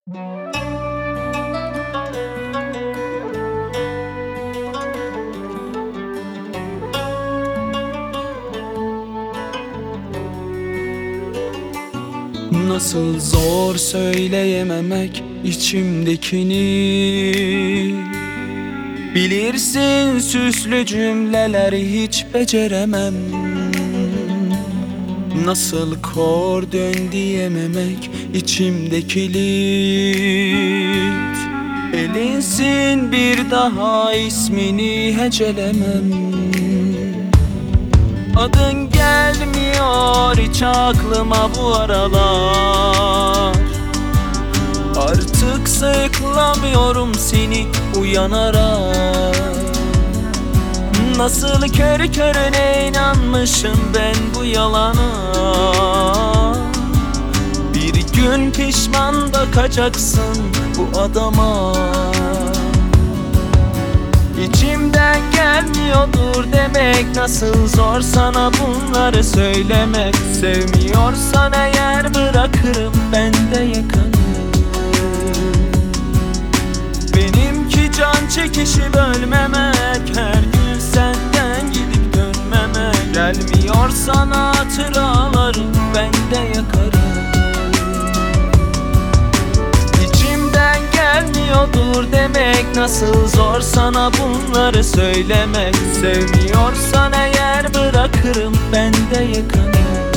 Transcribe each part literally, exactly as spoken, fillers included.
Nasıl zor söyleyememek içimdekini. Bilirsin süslü cümleleri hiç beceremem. Nasıl kordön diyememek içimdeki lit. Elinsin bir daha ismini hecelemem. Adın gelmiyor hiç aklıma bu aralar. Artık sayıklamıyorum seni uyanarak. Nasıl körü körüne inanmışım ben bu yalana. Bir gün pişman bakacaksın bu adama. İçimden gelmiyordur demek, nasıl zor sana bunları söylemek. Sevmiyorsan eğer bırakırım ben de yakanı. Benimki can çekişi bölmemek, her gün senden gidip dönmemek. Gelmiyorsan hatıraları ben de yakarım. Gelmiyordur demek, nasıl zor sana bunları söylemek. Sevmiyorsan eğer bırakırım ben de yakanı.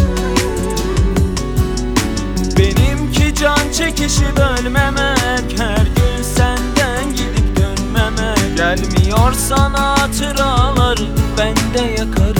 Benimki can çekişi bölmemek, her gün senden gidip dönmemek. Gelmiyorsan hatıraları ben de yakarım.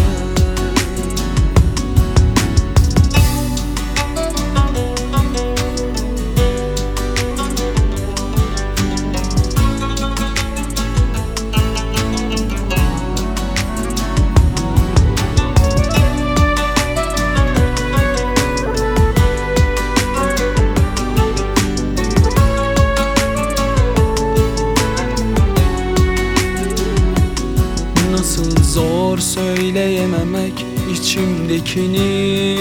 Nasıl zor söyleyememek içimdekini.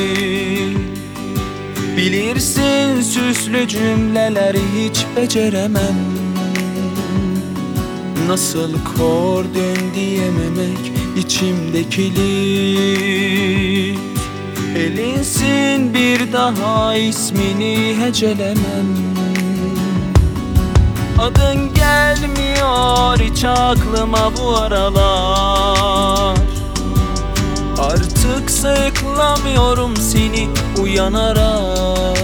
Bilirsin süslü cümleleri hiç beceremem. Nasıl kordön diyememek içimdeki lit. Elinsin bir daha ismini hecelemem. Adın gelmiyor hiç aklıma bu aralar. Artık sayıklamıyorum seni uyanarak.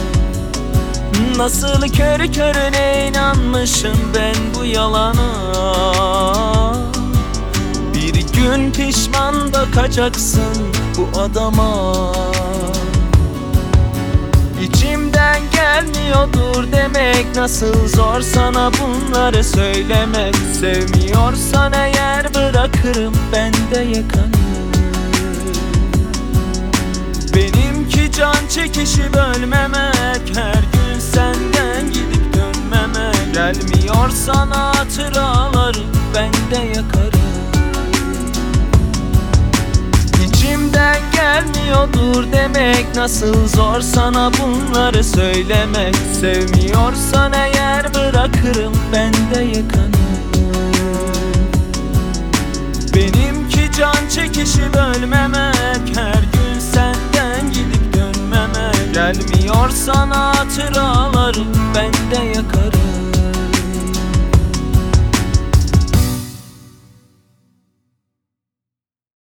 Nasıl körü körüne inanmışım ben bu yalana. Bir gün pişman bakacaksın bu adama. İçimden gelmiyordur demek, nasıl zor sana bunları söylemek. Sevmiyorsan eğer bırakırım ben de yakanı. Benimki can çekişi bölmemek, her gün senden gidip dönmemek. Gelmiyorsan hatıraları ben de yakarım. İçimden gelmiyordur demek, nasıl zor sana bunları söylemek. Sevmiyorsan eğer bırakırım ben de yakanı. Benimki can çekişi bölmemek, her gün senden gidip dönmemek. Gelmiyorsan hatır